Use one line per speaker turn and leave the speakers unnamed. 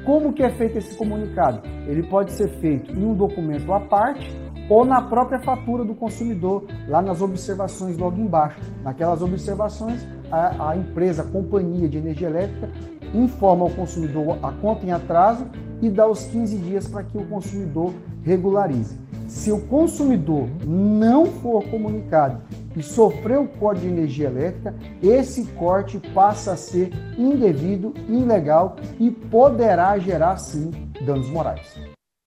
Como que é feito esse comunicado? Ele pode ser feito em um documento à parte ou na própria fatura do consumidor, lá nas observações logo embaixo. Naquelas observações, a empresa, a companhia de energia elétrica, informa ao consumidor a conta em atraso e dá os 15 dias para que o consumidor regularize. Se o consumidor não for comunicado e sofreu o corte de energia elétrica, esse corte passa a ser indevido, ilegal e poderá gerar, sim, danos morais.